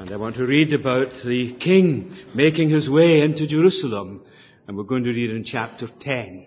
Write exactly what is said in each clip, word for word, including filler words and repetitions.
And I want to read about the king making his way into Jerusalem. And we're going to read in chapter ten.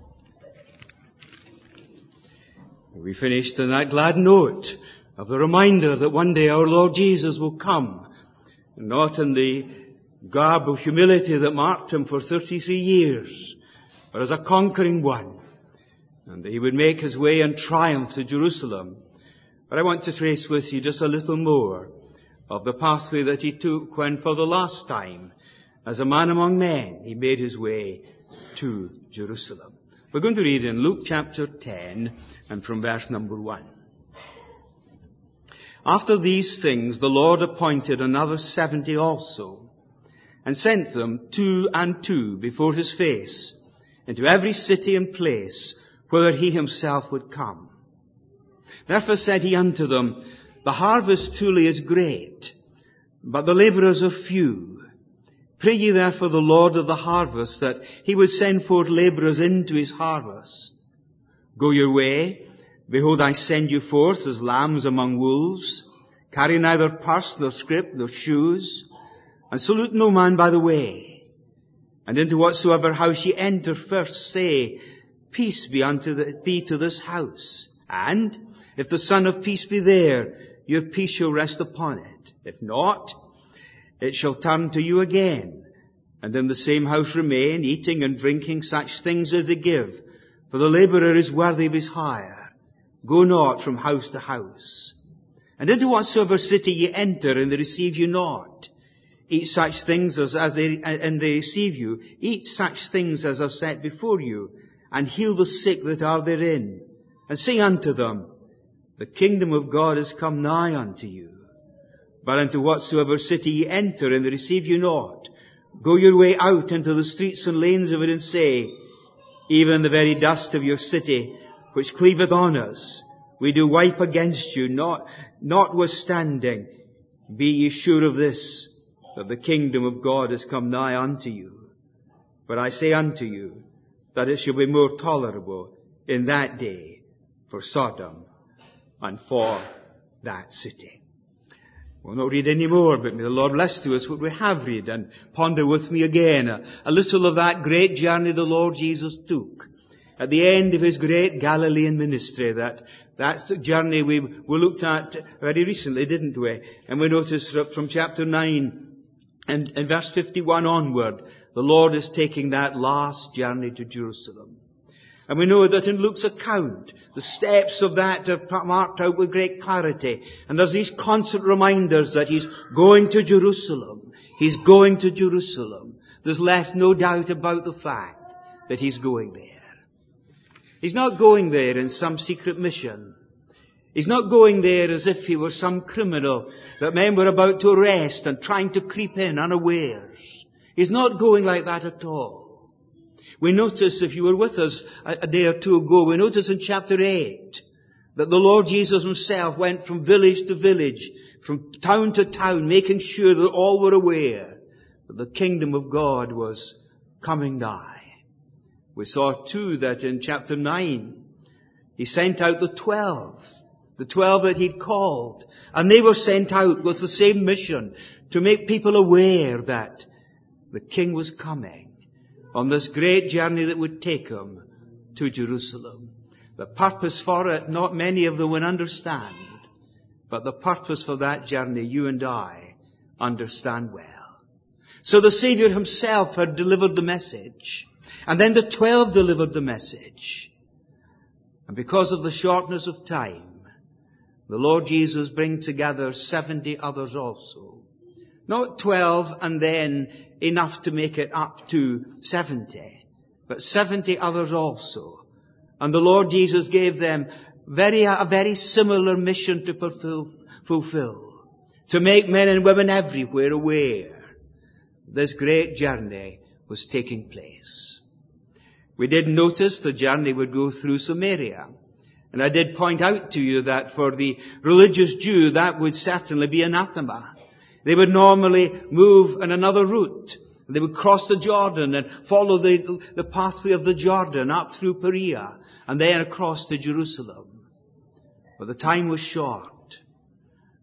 We finished on that glad note of the reminder that one day our Lord Jesus will come, not in the garb of humility that marked him for thirty-three years, but as a conquering one, and that he would make his way in triumph to Jerusalem. But I want to trace with you just a little more of the pathway that he took when, for the last time, as a man among men, he made his way to Jerusalem. We're going to read in Luke chapter ten and from verse number one. After these things, the Lord appointed another seventy also, and sent them two and two before his face into every city and place whither he himself would come. Therefore said he unto them, The harvest truly is great, but the labourers are few. Pray ye therefore the Lord of the harvest that he would send forth labourers into his harvest. Go your way. Behold, I send you forth as lambs among wolves. Carry neither purse, nor scrip, nor shoes, and salute no man by the way. And into whatsoever house ye enter, first say, Peace be unto the, be to this house. And if the Son of Peace be there, your peace shall rest upon it. If not, it shall turn to you again, and in the same house remain, eating and drinking such things as they give, for the labourer is worthy of his hire. Go not from house to house. And into whatsoever city ye enter, and they receive you not, eat such things as, as they, and they receive you, eat such things as are set before you, and heal the sick that are therein, and say unto them, The kingdom of God is come nigh unto you. But into whatsoever city ye enter, and they receive you not, go your way out into the streets and lanes of it, and say, Even the very dust of your city, which cleaveth on us, we do wipe against you, not, notwithstanding, be ye sure of this, that the kingdom of God is come nigh unto you. But I say unto you, that it shall be more tolerable in that day for Sodom and for that city. We'll not read any more, but may the Lord bless to us what we have read, and ponder with me again a, a little of that great journey the Lord Jesus took at the end of his great Galilean ministry. That that's the journey we, we looked at very recently, didn't we? And we noticed from chapter nine and, and verse fifty-one onward, the Lord is taking that last journey to Jerusalem. And we know that in Luke's account, the steps of that are marked out with great clarity. And there's these constant reminders that he's going to Jerusalem. He's going to Jerusalem. There's left no doubt about the fact that he's going there. He's not going there in some secret mission. He's not going there as if he were some criminal that men were about to arrest and trying to creep in unawares. He's not going like that at all. We notice, if you were with us a day or two ago, we notice in chapter eight that the Lord Jesus himself went from village to village, from town to town, making sure that all were aware that the kingdom of God was coming nigh. We saw too that in chapter nine, he sent out the twelve, the twelve that he'd called, and they were sent out with the same mission to make people aware that the king was coming on this great journey that would take him to Jerusalem. The purpose for it, not many of them would understand, but the purpose for that journey, you and I understand well. So the Saviour himself had delivered the message, and then the twelve delivered the message. And because of the shortness of time, the Lord Jesus brings together seventy others also. Not twelve and then enough to make it up to seventy, but seventy others also. And the Lord Jesus gave them very, a very similar mission to fulfill, fulfill, to make men and women everywhere aware this great journey was taking place. We did notice the journey would go through Samaria. And I did point out to you that for the religious Jew, that would certainly be anathema. They would normally move in another route. They would cross the Jordan and follow the, the pathway of the Jordan up through Perea and then across to Jerusalem. But the time was short.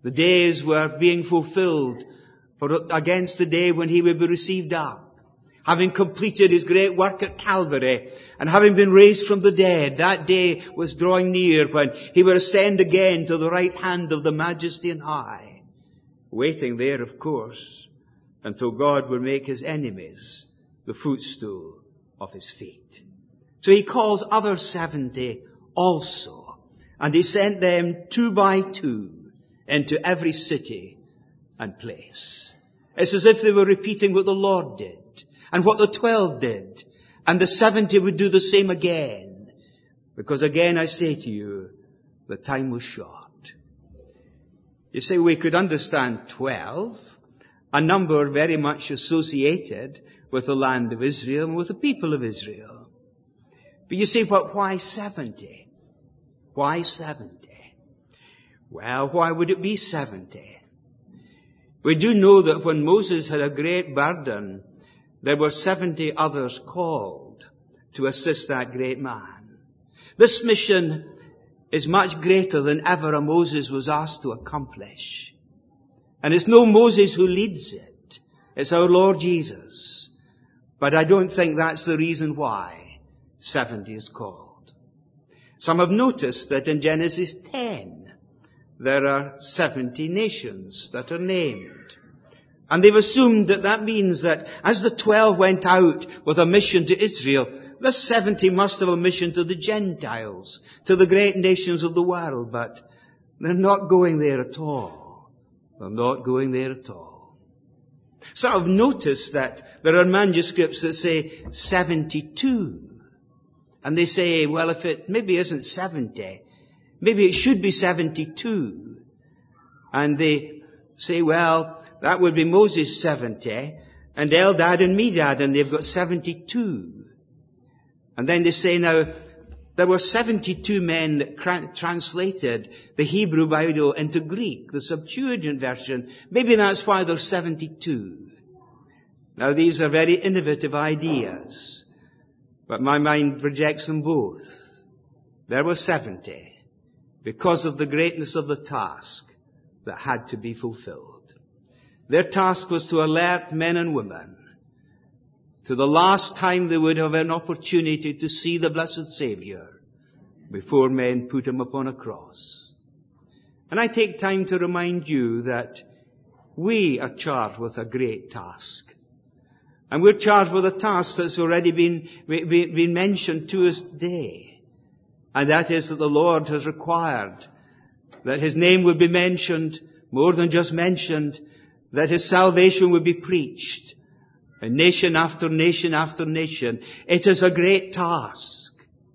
The days were being fulfilled for against the day when he would be received up. Having completed his great work at Calvary and having been raised from the dead, that day was drawing near when he would ascend again to the right hand of the Majesty on high, waiting there, of course, until God would make his enemies the footstool of his feet. So he calls other seventy also, and he sent them two by two into every city and place. It's as if they were repeating what the Lord did and what the twelve did, and the seventy would do the same again. Because again I say to you, the time was short. You say we could understand twelve, a number very much associated with the land of Israel and with the people of Israel. But you say, but why seventy? Why seventy? Well, why would it be seventy? We do know that when Moses had a great burden, there were seventy others called to assist that great man. This mission is much greater than ever a Moses was asked to accomplish. And it's no Moses who leads it. It's our Lord Jesus. But I don't think that's the reason why seventy is called. Some have noticed that in Genesis ten, there are seventy nations that are named. And they've assumed that that means that as the twelve went out with a mission to Israel, the seventy must have a mission to the Gentiles, to the great nations of the world. But they're not going there at all. They're not going there at all. Some have noticed that there are manuscripts that say seventy-two. And they say, well, if it maybe isn't seventy, maybe it should be seventy-two. And they say, well, that would be Moses seventy, and Eldad and Medad, and they've got seventy-two. And then they say, now, there were seventy-two men that cra- translated the Hebrew Bible into Greek, the Septuagint version. Maybe that's why there's seventy-two. Now, these are very innovative ideas, but my mind rejects them both. There were seventy, because of the greatness of the task that had to be fulfilled. Their task was to alert men and women to the last time they would have an opportunity to see the blessed Savior before men put him upon a cross. And I take time to remind you that we are charged with a great task. And we're charged with a task that's already been, been, been mentioned to us today. And that is that the Lord has required that his name would be mentioned, more than just mentioned, that his salvation would be preached, and nation after nation after nation. It is a great task.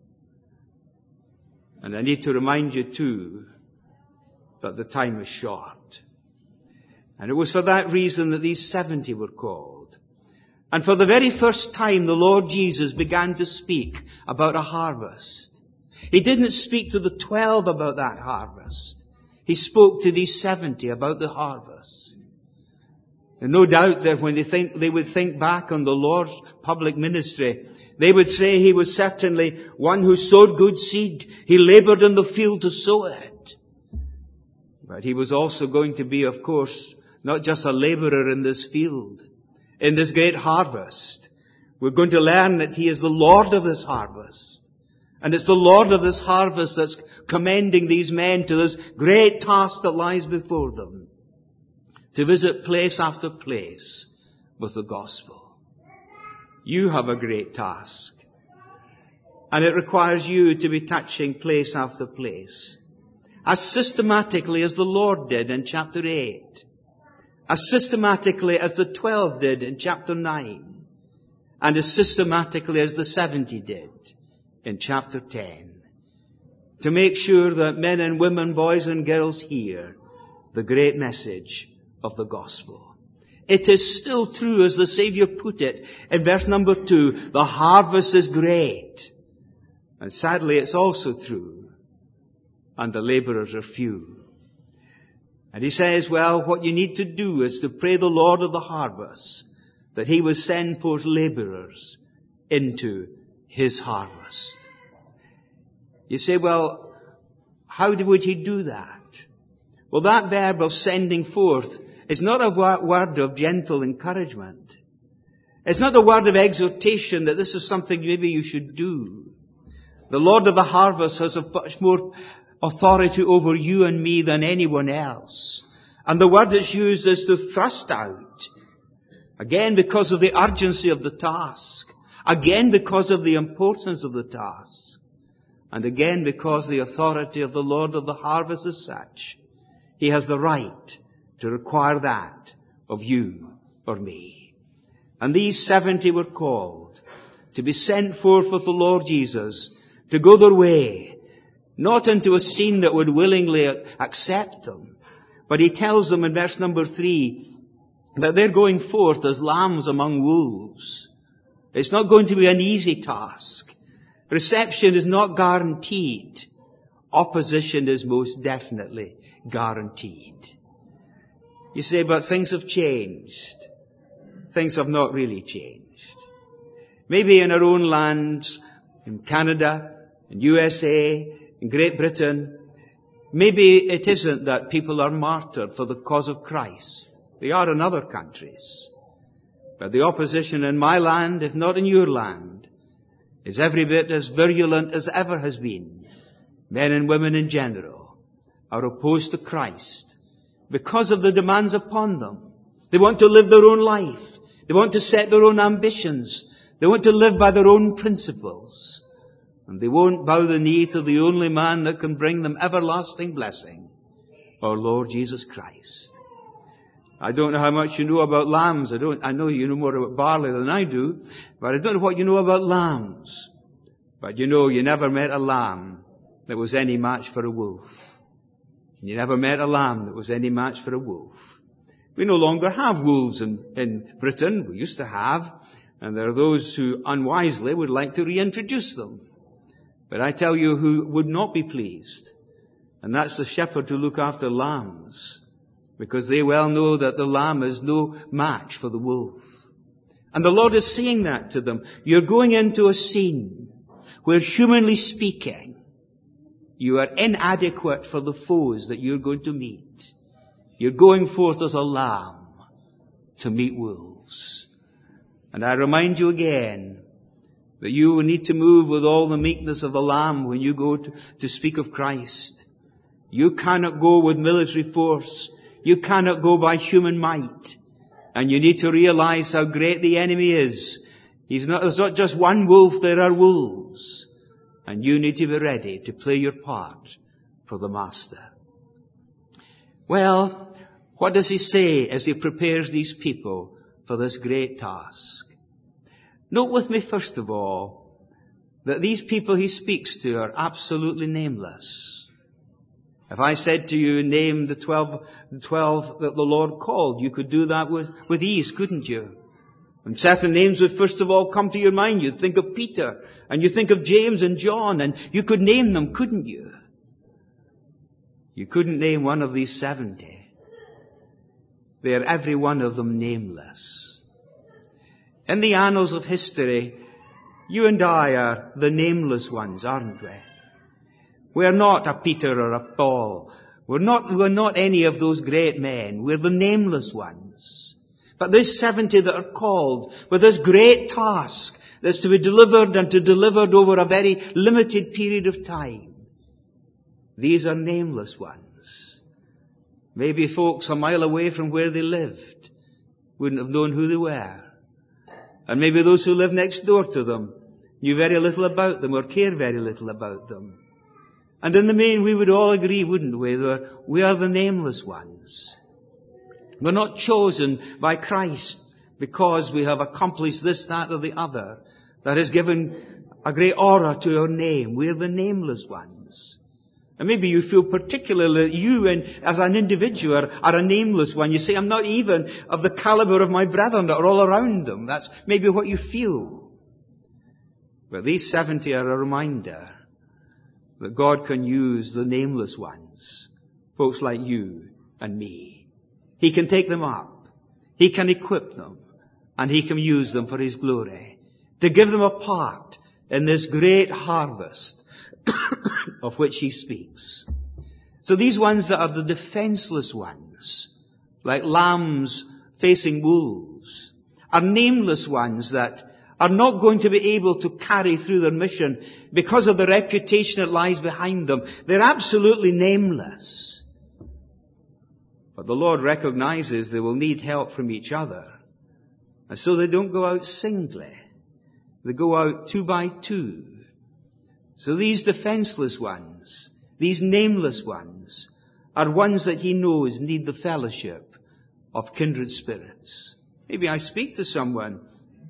And I need to remind you too that the time is short. And it was for that reason that these seventy were called. And for the very first time the Lord Jesus began to speak about a harvest. He didn't speak to the twelve about that harvest. He spoke to these seventy about the harvest. And no doubt that when they think, they would think back on the Lord's public ministry, they would say he was certainly one who sowed good seed. He labored in the field to sow it. But he was also going to be, of course, not just a laborer in this field, in this great harvest. We're going to learn that he is the Lord of this harvest. And it's the Lord of this harvest that's commending these men to this great task that lies before them, to visit place after place with the gospel. You have a great task. And it requires you to be touching place after place, as systematically as the Lord did in chapter eight, as systematically as the twelve did in chapter nine, and as systematically as the seventy did in chapter ten, to make sure that men and women, boys and girls hear the great message of the gospel. It is still true, as the Savior put it in verse number two, the harvest is great. And sadly, it's also true, and the laborers are few. And he says, well, what you need to do is to pray the Lord of the harvest that he will send forth laborers into his harvest. You say, well, how would he do that? Well, that verb of sending forth is not a word of gentle encouragement. It's not a word of exhortation that this is something maybe you should do. The Lord of the harvest has a much more authority over you and me than anyone else. And the word that's used is to thrust out. Again, because of the urgency of the task. Again, because of the importance of the task. And again, because the authority of the Lord of the harvest is such. He has the right to require that of you or me. And these seventy were called to be sent forth with the Lord Jesus, to go their way, not into a scene that would willingly accept them. But he tells them in verse number three that they're going forth as lambs among wolves. It's not going to be an easy task. Reception is not guaranteed. Opposition is most definitely guaranteed. You say, but things have changed. Things have not really changed. Maybe in our own lands, in Canada, in U S A, in Great Britain, maybe it isn't that people are martyred for the cause of Christ. They are in other countries. But the opposition in my land, if not in your land, is every bit as virulent as ever has been. Men and women in general are opposed to Christ because of the demands upon them. They want to live their own life. They want to set their own ambitions. They want to live by their own principles. And they won't bow the knee to the only man that can bring them everlasting blessing, our Lord Jesus Christ. I don't know how much you know about lambs. I don't, I know you know more about barley than I do, but I don't know what you know about lambs. But you know, you never met a lamb that was any match for a wolf. You never met a lamb that was any match for a wolf. We no longer have wolves in, in Britain. We used to have. And there are those who unwisely would like to reintroduce them. But I tell you who would not be pleased. And that's the shepherd who look after lambs. Because they well know that the lamb is no match for the wolf. And the Lord is saying that to them. You're going into a scene where, humanly speaking, you are inadequate for the foes that you're going to meet. You're going forth as a lamb to meet wolves. And I remind you again that you will need to move with all the meekness of the lamb when you go to, to speak of Christ. You cannot go with military force. You cannot go by human might. And you need to realize how great the enemy is. He's not, there's not just one wolf, there are wolves. And you need to be ready to play your part for the Master. Well, what does he say as he prepares these people for this great task? Note with me, first of all, that these people he speaks to are absolutely nameless. If I said to you, name the twelve, the twelve that the Lord called, you could do that with, with ease, couldn't you? And certain names would first of all come to your mind. You'd think of Peter, and you think of James and John, and you could name them, couldn't you? You couldn't name one of these seventy. They are every one of them nameless. In the annals of history, you and I are the nameless ones, aren't we? We're not a Peter or a Paul. We're not, we're not any of those great men. We're the nameless ones. But these seventy that are called with this great task that's to be delivered and to delivered over a very limited period of time. These are nameless ones. Maybe folks a mile away from where they lived wouldn't have known who they were. And maybe those who lived next door to them knew very little about them or cared very little about them. And in the main, we would all agree, wouldn't we, that we are the nameless ones. We're not chosen by Christ because we have accomplished this, that, or the other that has given a great aura to our name. We're the nameless ones. And maybe you feel particularly that you and as an individual are, are a nameless one. You say, I'm not even of the caliber of my brethren that are all around them. That's maybe what you feel. But these seventy are a reminder that God can use the nameless ones, folks like you and me. He can take them up. He can equip them. And He can use them for His glory. To give them a part in this great harvest of which He speaks. So these ones that are the defenseless ones, like lambs facing wolves, are nameless ones that are not going to be able to carry through their mission because of the reputation that lies behind them. They're absolutely nameless. But the Lord recognizes they will need help from each other. And so they don't go out singly. They go out two by two. So these defenseless ones, these nameless ones, are ones that He knows need the fellowship of kindred spirits. Maybe I speak to someone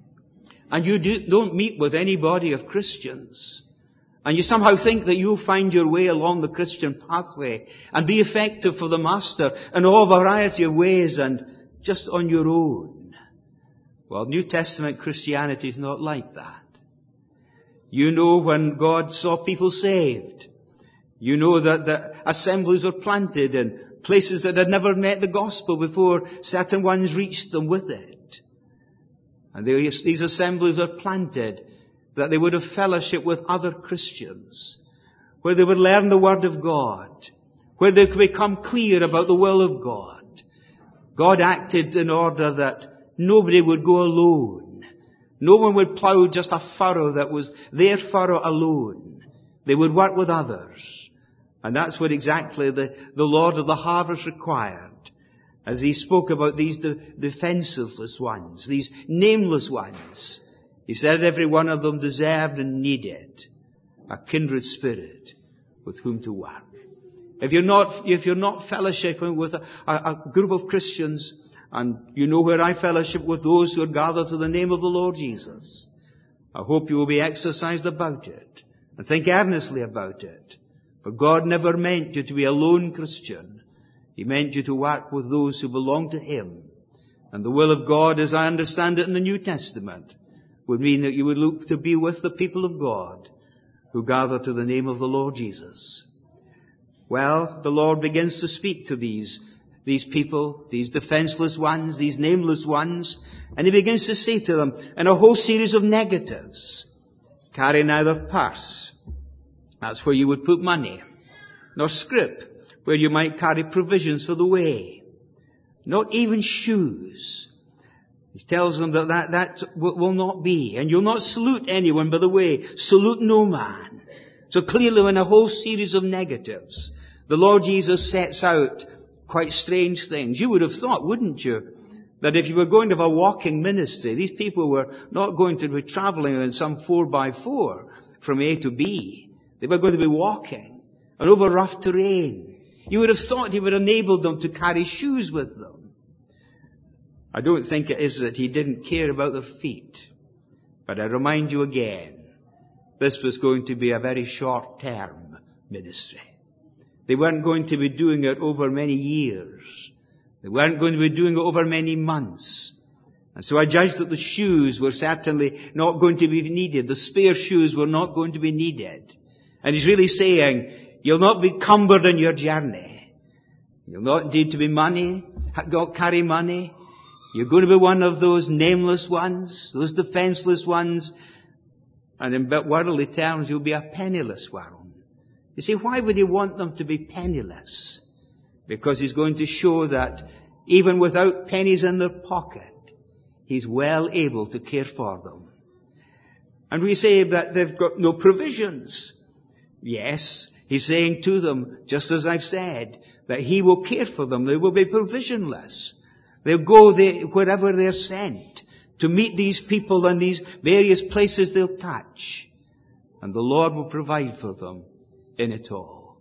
and you do, don't meet with any body of Christians, and you somehow think that you'll find your way along the Christian pathway and be effective for the Master in all variety of ways and just on your own. Well, New Testament Christianity is not like that. You know when God saw people saved. You know that the assemblies were planted in places that had never met the gospel before certain ones reached them with it. And these assemblies were planted that they would have fellowship with other Christians, where they would learn the Word of God, where they could become clear about the will of God. God acted in order that nobody would go alone. No one would plough just a furrow that was their furrow alone. They would work with others. And that's what exactly the, the Lord of the harvest required. As He spoke about these de- defenseless ones, these nameless ones, He said every one of them deserved and needed a kindred spirit with whom to work. If you're not, if you're not fellowshipping with a, a, a group of Christians, and you know where I fellowship with those who are gathered to the name of the Lord Jesus, I hope you will be exercised about it and think earnestly about it. For God never meant you to be a lone Christian. He meant you to work with those who belong to Him. And the will of God, as I understand it in the New Testament, would mean that you would look to be with the people of God who gather to the name of the Lord Jesus. Well, the Lord begins to speak to these, these people, these defenseless ones, these nameless ones, and He begins to say to them in a whole series of negatives. Carry neither purse, that's where you would put money, nor scrip, where you might carry provisions for the way. Not even shoes. He tells them that that, that will not be. And you'll not salute anyone by the way. Salute no man. So clearly in a whole series of negatives, the Lord Jesus sets out quite strange things. You would have thought, wouldn't you, that if you were going to have a walking ministry, these people were not going to be travelling in some four by four from A to B. They were going to be walking and over rough terrain. You would have thought He would enable them to carry shoes with them. I don't think it is that He didn't care about their feet. But I remind you again, this was going to be a very short-term ministry. They weren't going to be doing it over many years. They weren't going to be doing it over many months. And so I judged that the shoes were certainly not going to be needed. The spare shoes were not going to be needed. And He's really saying, you'll not be cumbered in your journey. You'll not need to be money, not carry money. You're going to be one of those nameless ones, those defenseless ones. And in worldly terms, you'll be a penniless one. You see, why would He want them to be penniless? Because He's going to show that even without pennies in their pocket, He's well able to care for them. And we say that they've got no provisions. Yes, He's saying to them, just as I've said, that He will care for them. They will be provisionless. They'll go there, wherever they're sent to meet these people in these various places they'll touch. And the Lord will provide for them in it all.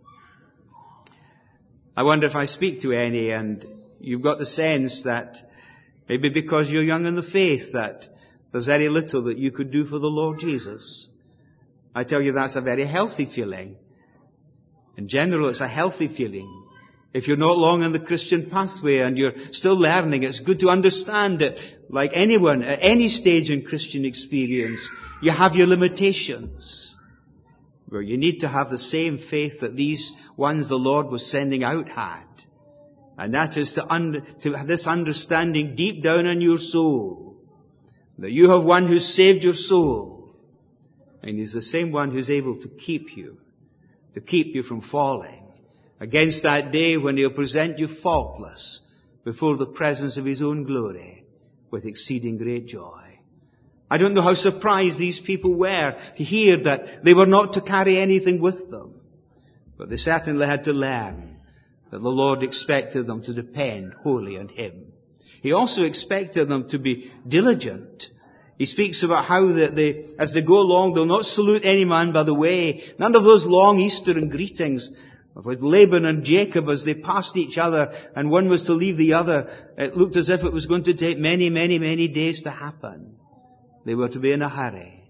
I wonder if I speak to any and you've got the sense that maybe because you're young in the faith that there's very little that you could do for the Lord Jesus. I tell you that's a very healthy feeling. In general, it's a healthy feeling. If you're not long in the Christian pathway and you're still learning, it's good to understand that, like anyone at any stage in Christian experience, you have your limitations. Where you need to have the same faith that these ones the Lord was sending out had. And that is to, under, to have this understanding deep down in your soul. That you have one who saved your soul. And He's the same one who's able to keep you. To keep you from falling. against that day when He'll present you faultless before the presence of His own glory with exceeding great joy. I don't know how surprised these people were to hear that they were not to carry anything with them. But they certainly had to learn that the Lord expected them to depend wholly on Him. He also expected them to be diligent. He speaks about how that they, as they go along, they'll not salute any man by the way. None of those long Eastern greetings with Laban and Jacob as they passed each other and one was to leave the other. It looked as if it was going to take many, many, many days to happen. They were to be in a hurry.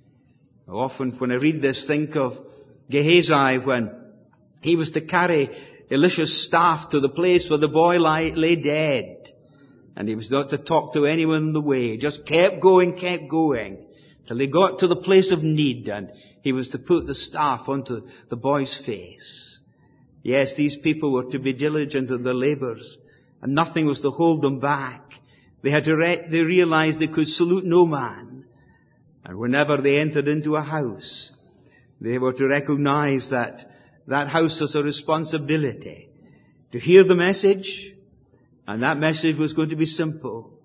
Often when I read this, think of Gehazi when he was to carry Elisha's staff to the place where the boy lay, lay dead. And he was not to talk to anyone on the way. Just kept going, kept going, till he got to the place of need, and he was to put the staff onto the boy's face. Yes, these people were to be diligent in their labors, and nothing was to hold them back. They had to re- they realized they could salute no man. And whenever they entered into a house, they were to recognize that that house was a responsibility to hear the message. And that message was going to be simple.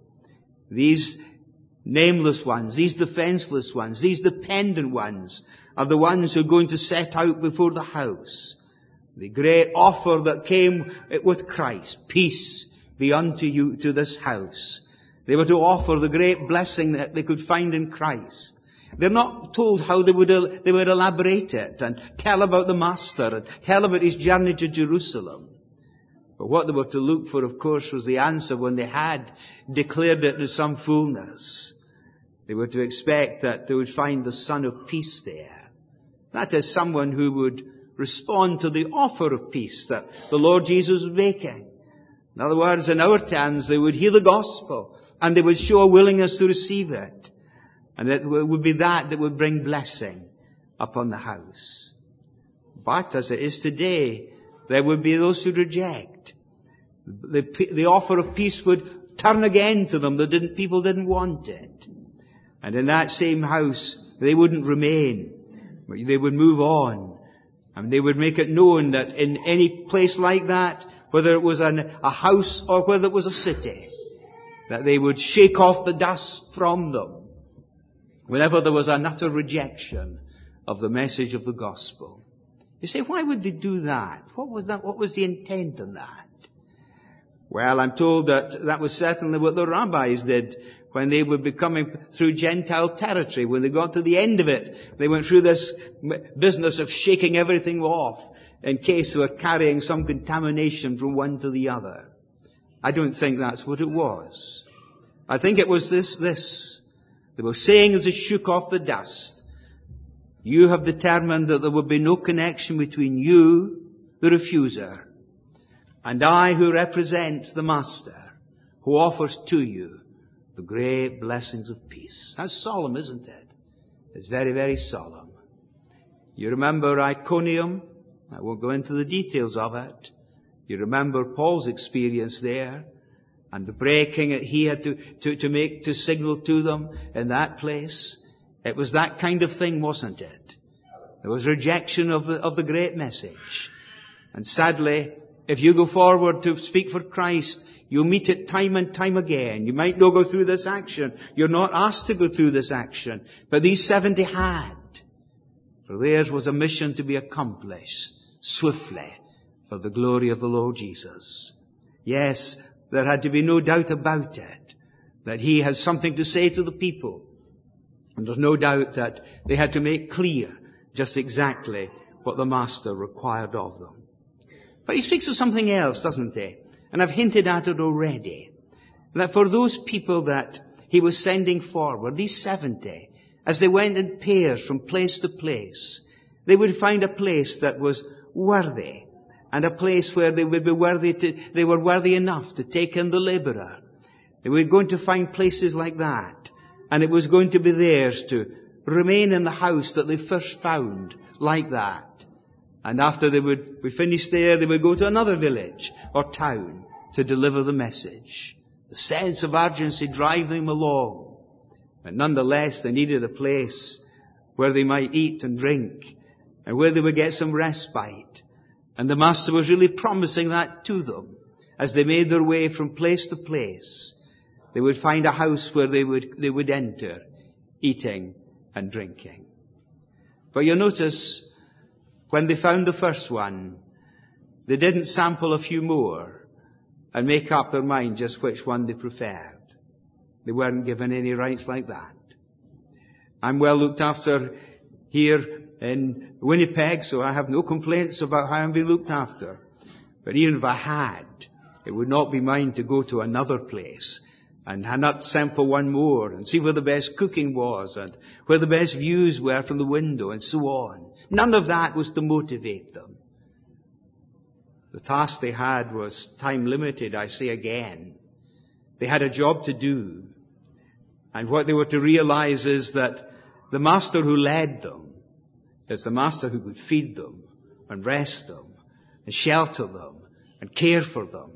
These nameless ones, these defenseless ones, these dependent ones are the ones who are going to set out before the house. The great offer that came with Christ, peace be unto you to this house. They were to offer the great blessing that they could find in Christ. They're not told how they would, they would elaborate it and tell about the Master and tell about His journey to Jerusalem. But what they were to look for, of course, was the answer when they had declared it to some fullness. They were to expect that they would find the Son of Peace there. That is, someone who would respond to the offer of peace that the Lord Jesus was making. In other words, in our terms, they would hear the gospel and they would show a willingness to receive it. And it would be that that would bring blessing upon the house. But as it is today, there would be those who reject. The, the offer of peace would turn again to them. The didn't, people didn't want it. And in that same house, they wouldn't remain. They would move on. And they would make it known that in any place like that, whether it was an, a house or whether it was a city, that they would shake off the dust from them whenever there was an utter rejection of the message of the gospel. You say, why would they do that? What was that? What was the intent in that? Well, I'm told that that was certainly what the rabbis did when they would be coming through Gentile territory. When they got to the end of it, they went through this business of shaking everything off in case they were carrying some contamination from one to the other. I don't think that's what it was. I think it was this, this. They were saying as they shook off the dust, you have determined that there will be no connection between you, the refuser, and I who represent the Master, who offers to you the great blessings of peace. That's solemn, isn't it? It's very, very solemn. You remember Iconium? I won't go into the details of it. You remember Paul's experience there and the breaking that he had to, to, to make to signal to them in that place. It was that kind of thing, wasn't it? There was rejection of the, of the great message. And sadly, if you go forward to speak for Christ, you'll meet it time and time again. You might not go through this action. You're not asked to go through this action. But these seventy had. For theirs was a mission to be accomplished swiftly for the glory of the Lord Jesus. Yes, there had to be no doubt about it, that He has something to say to the people. And there's no doubt that they had to make clear just exactly what the Master required of them. But He speaks of something else, doesn't He? And I've hinted at it already. That for those people that He was sending forward, these seventy, as they went in pairs from place to place, they would find a place that was worthy, and a place where they would be worthy to, they were worthy enough to take in the laborer. They were going to find places like that, and it was going to be theirs to remain in the house that they first found like that. And after they would be finished there, they would go to another village or town to deliver the message. The sense of urgency driving them along. But nonetheless, they needed a place where they might eat and drink, and where they would get some respite, And the Master was really promising that to them. As they made their way from place to place, they would find a house where they would, they would enter, eating and drinking. But you'll notice, when they found the first one, they didn't sample a few more and make up their mind just which one they preferred. They weren't given any rights like that. I'm well looked after here in Winnipeg, so I have no complaints about how I'm being looked after. But even if I had, it would not be mine to go to another place and not sample one more and see where the best cooking was and where the best views were from the window and so on. None of that was to motivate them. The task they had was time limited, I say again. They had a job to do. And what they were to realize is that the Master who led them is the Master who could feed them and rest them and shelter them and care for them.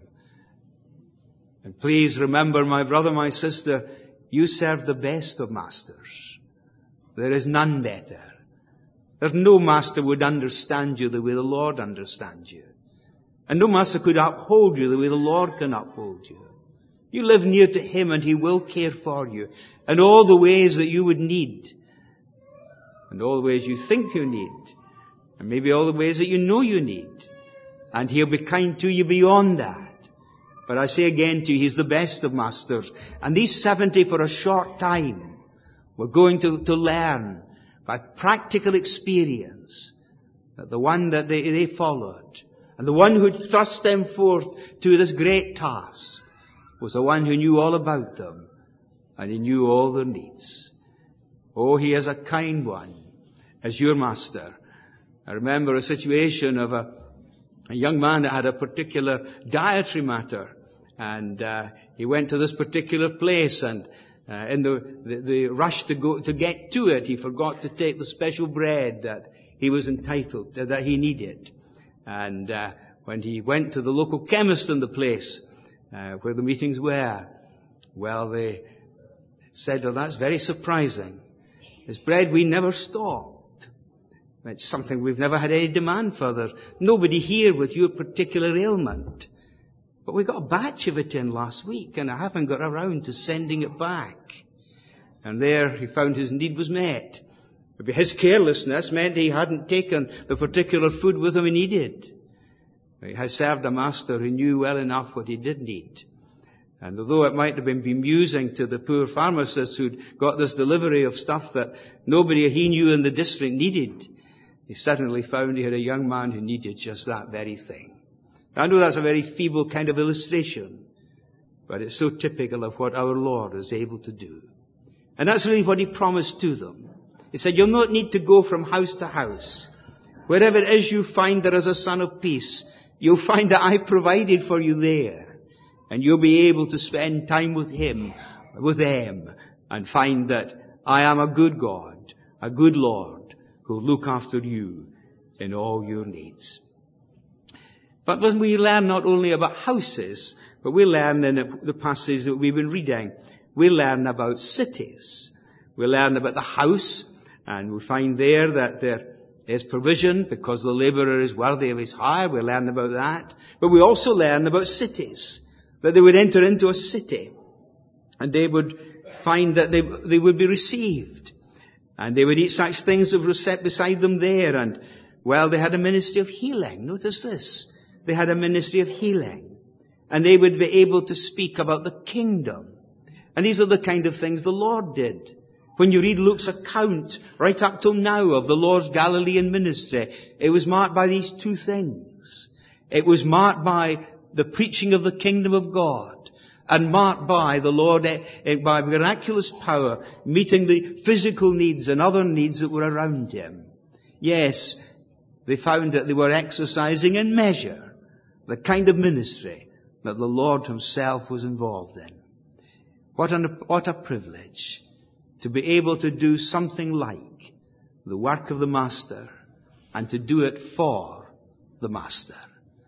And please remember, my brother, my sister, you serve the best of masters. There is none better. There's no master would understand you the way the Lord understands you. And no master could uphold you the way the Lord can uphold you. You live near to Him and He will care for you in all the ways that you would need. And all the ways you think you need. And maybe all the ways that you know you need. And He'll be kind to you beyond that. But I say again to you, He's the best of masters. And these seventy for a short time were going to, to learn by practical experience that the one that they, they followed and the one who thrust them forth to this great task was the one who knew all about them and He knew all their needs. Oh, He is a kind one as your Master. I remember a situation of a A young man that had a particular dietary matter, and uh, he went to this particular place, and uh, in the, the, the rush to go to get to it, he forgot to take the special bread that he was entitled to, that he needed. And uh, when he went to the local chemist in the place uh, where the meetings were, well, they said, "Oh, that's very surprising. This bread we never stopped. It's something we've never had any demand for. There's nobody here with your particular ailment. But we got a batch of it in last week, and I haven't got around to sending it back." And there he found his need was met. Maybe his carelessness meant he hadn't taken the particular food with him he needed. He had served a master who knew well enough what he did need. And although it might have been bemusing to the poor pharmacist who'd got this delivery of stuff that nobody he knew in the district needed, he suddenly found he had a young man who needed just that very thing. I know that's a very feeble kind of illustration, but it's so typical of what our Lord is able to do. And that's really what He promised to them. He said, "You'll not need to go from house to house. Wherever it is you find there is a Son of Peace, you'll find that I provided for you there. And you'll be able to spend time with Him, with them, and find that I am a good God, a good Lord, who will look after you in all your needs." But when we learn not only about houses, but we learn in the passage that we've been reading, we learn about cities. We learn about the house, and we find there that there is provision because the labourer is worthy of his hire. We learn about that. But we also learn about cities, that they would enter into a city, and they would find that they, they would be received. And they would eat such things that were set beside them there. And, well, they had a ministry of healing. Notice this. They had a ministry of healing. And they would be able to speak about the kingdom. And these are the kind of things the Lord did. When you read Luke's account, right up till now, of the Lord's Galilean ministry, it was marked by these two things. It was marked by the preaching of the kingdom of God, and marked by the Lord, by miraculous power, meeting the physical needs and other needs that were around Him. Yes, they found that they were exercising in measure the kind of ministry that the Lord Himself was involved in. What an, what a privilege to be able to do something like the work of the Master, and to do it for the Master.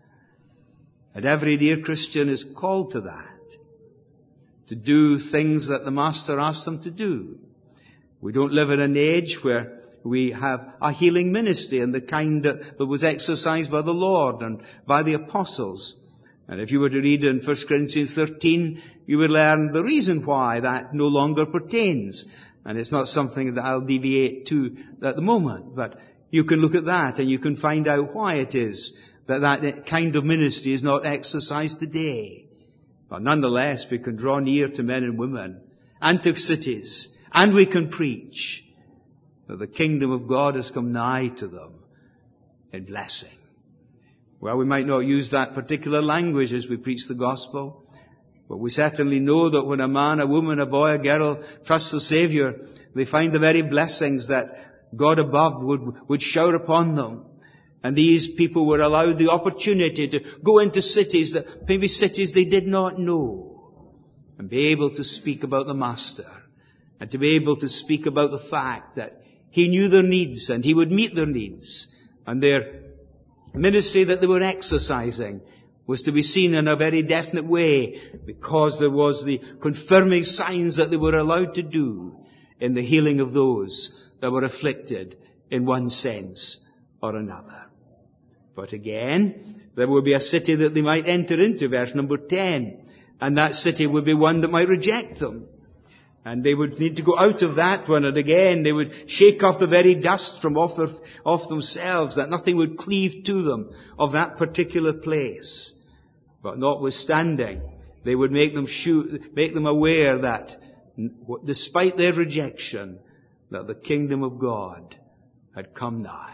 And every dear Christian is called to that. To do things that the Master asks them to do. We don't live in an age where we have a healing ministry and the kind that, that was exercised by the Lord and by the apostles. And if you were to read in First Corinthians thirteen, you would learn the reason why that no longer pertains. And it's not something that I'll deviate to at the moment, but you can look at that and you can find out why it is that that kind of ministry is not exercised today. But nonetheless, we can draw near to men and women and to cities, and we can preach that the kingdom of God has come nigh to them in blessing. Well, we might not use that particular language as we preach the gospel, but we certainly know that when a man, a woman, a boy, a girl trusts the Savior, they find the very blessings that God above would, would shower upon them. And these people were allowed the opportunity to go into cities, that maybe cities they did not know, and be able to speak about the Master, and to be able to speak about the fact that He knew their needs and He would meet their needs. And their ministry that they were exercising was to be seen in a very definite way, because there was the confirming signs that they were allowed to do in the healing of those that were afflicted in one sense or another. But again, there would be a city that they might enter into, verse number ten, and that city would be one that might reject them. And they would need to go out of that one, and again they would shake off the very dust from off, their, off themselves, that nothing would cleave to them of that particular place. But notwithstanding, they would make them shoot, make them aware that despite their rejection, that the kingdom of God had come nigh.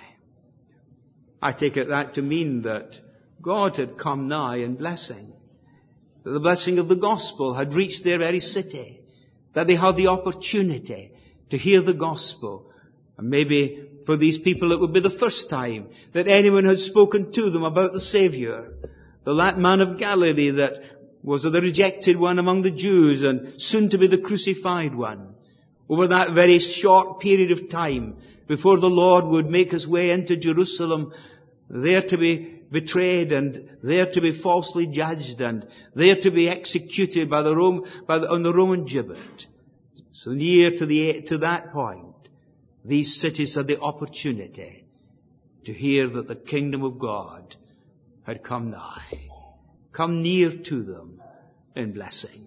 I take it that to mean that God had come nigh in blessing, that the blessing of the gospel had reached their very city, that they had the opportunity to hear the gospel. And maybe for these people it would be the first time that anyone had spoken to them about the Savior, the man of Galilee that was the rejected one among the Jews and soon to be the crucified one. Over that very short period of time before the Lord would make His way into Jerusalem, there to be betrayed and there to be falsely judged and there to be executed by the Rome, by the, on the Roman gibbet. So near to the, to that point, these cities had the opportunity to hear that the kingdom of God had come nigh, come near to them in blessing.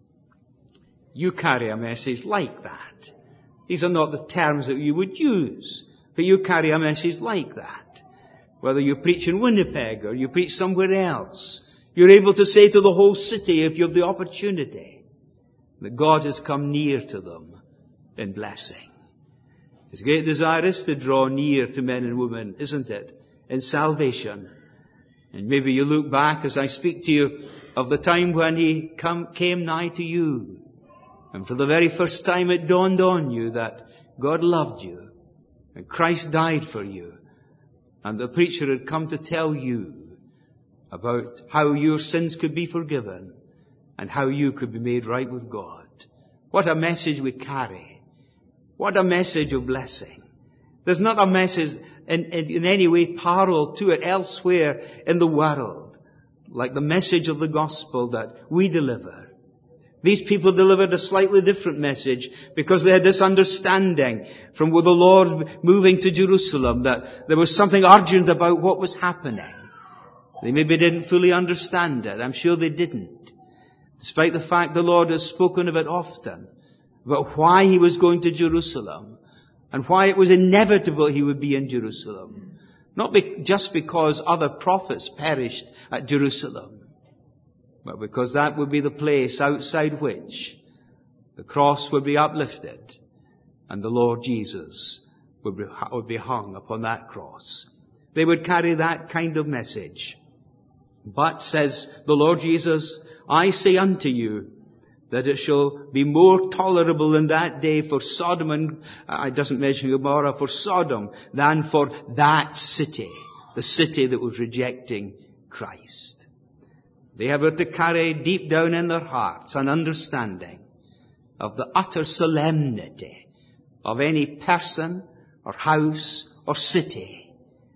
You carry a message like that. These are not the terms that you would use, but you carry a message like that. Whether you preach in Winnipeg or you preach somewhere else, you're able to say to the whole city, if you have the opportunity, that God has come near to them in blessing. His great desire is to draw near to men and women, isn't it, in salvation. And maybe you look back as I speak to you of the time when He come, came nigh to you. And for the very first time it dawned on you that God loved you and Christ died for you. And the preacher had come to tell you about how your sins could be forgiven and how you could be made right with God. What a message we carry. What a message of blessing. There's not a message in, in, in any way parallel to it elsewhere in the world, like the message of the gospel that we deliver. These people delivered a slightly different message because they had this understanding from the Lord moving to Jerusalem that there was something urgent about what was happening. They maybe didn't fully understand it. I'm sure they didn't. Despite the fact the Lord has spoken of it often, about why He was going to Jerusalem and why it was inevitable He would be in Jerusalem. Not be- just because other prophets perished at Jerusalem, but because that would be the place outside which the cross would be uplifted and the Lord Jesus would be, would be hung upon that cross. They would carry that kind of message. But, says the Lord Jesus, I say unto you that it shall be more tolerable in that day for Sodom and, uh, it doesn't mention Gomorrah, for Sodom than for that city, the city that was rejecting Christ. They have to carry deep down in their hearts an understanding of the utter solemnity of any person or house or city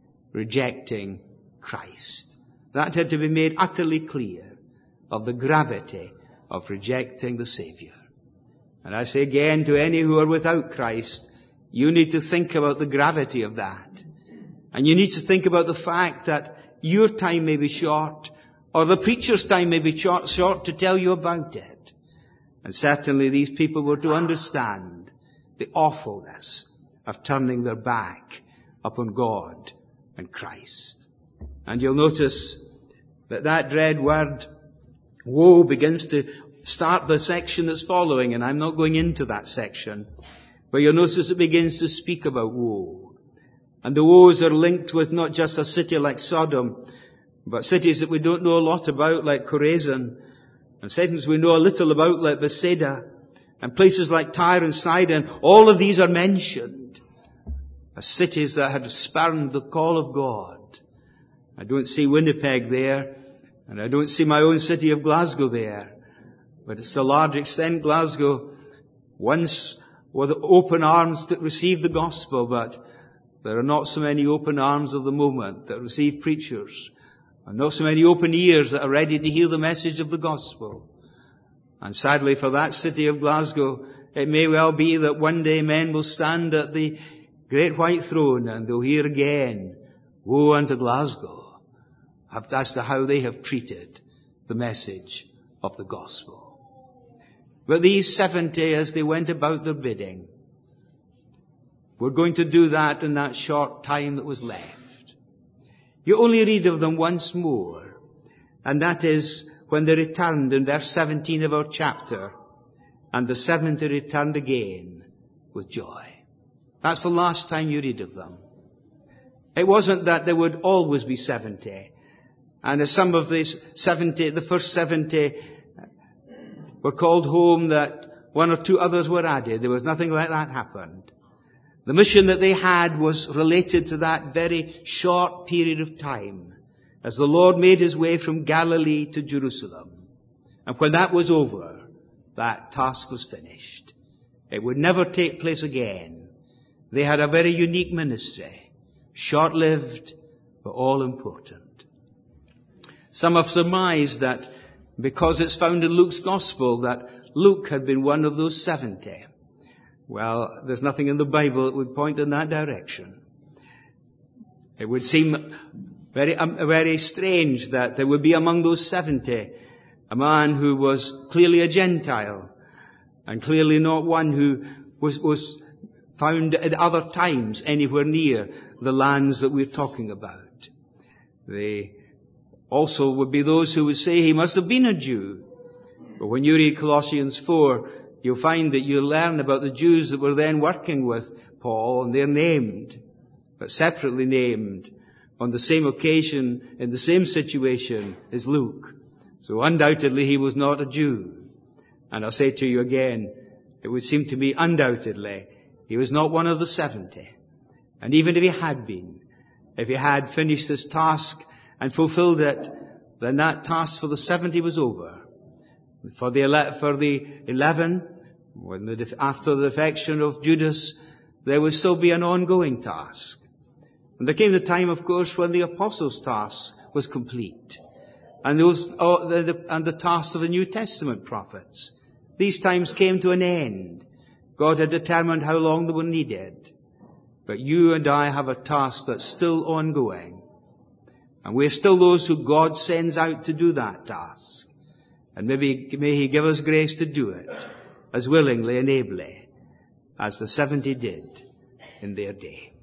rejecting Christ. That had to be made utterly clear of the gravity of rejecting the Savior. And I say again to any who are without Christ, You need to think about the gravity of that. And you need to think about the fact that your time may be short, or the preacher's time may be short, short to tell you about it. And certainly these people were to understand the awfulness of turning their back upon God and Christ. And you'll notice that that dread word, woe, begins to start the section that's following, and I'm not going into that section. But you'll notice it begins to speak about woe. And the woes are linked with not just a city like Sodom, but cities that we don't know a lot about, like Chorazin, and cities we know a little about, like Bethsaida, and places like Tyre and Sidon. All of these are mentioned as cities that had spurned the call of God. I don't see Winnipeg there, and I don't see my own city of Glasgow there. But it's to a large extent Glasgow once were the open arms that received the gospel, but there are not so many open arms of the moment that receive preachers, and not so many open ears that are ready to hear the message of the gospel. And sadly for that city of Glasgow, it may well be that one day men will stand at the great white throne and they'll hear again, woe unto Glasgow, as to how they have treated the message of the gospel. But these seventy, as they went about their bidding, were going to do that in that short time that was left. You only read of them once more, and that is when they returned in verse seventeen of our chapter, and the seventy returned again with joy. That's the last time you read of them. It wasn't that there would always be seventy, and as some of these seventy, the first seventy were called home, that one or two others were added. There was nothing like that happened. The mission that they had was related to that very short period of time, as the Lord made his way from Galilee to Jerusalem. And when that was over, that task was finished. It would never take place again. They had a very unique ministry, short-lived, but all-important. Some have surmised that because it's found in Luke's Gospel that Luke had been one of those seventy. Well, there's nothing in the Bible that would point in that direction. It would seem very, um, very strange that there would be among those seventy a man who was clearly a Gentile, and clearly not one who was, was found at other times anywhere near the lands that we're talking about. They also would be those who would say he must have been a Jew. But when you read Colossians four, you'll find that you learn about the Jews that were then working with Paul, and they're named, but separately named, on the same occasion, in the same situation as Luke. So undoubtedly he was not a Jew. And I'll say to you again, it would seem to me undoubtedly he was not one of the seventy. And even if he had been, if he had finished his task and fulfilled it, then that task for the seventy was over. For the, ele- for the eleven, when the def- after the defection of Judas, there would still be an ongoing task. And there came the time, of course, when the apostles' task was complete. And those, oh, the, the, and the task of the New Testament prophets. These times came to an end. God had determined how long they were needed. But you and I have a task that's still ongoing. And we're still those who God sends out to do that task. And maybe may he give us grace to do it as willingly and ably as the seventy did in their day.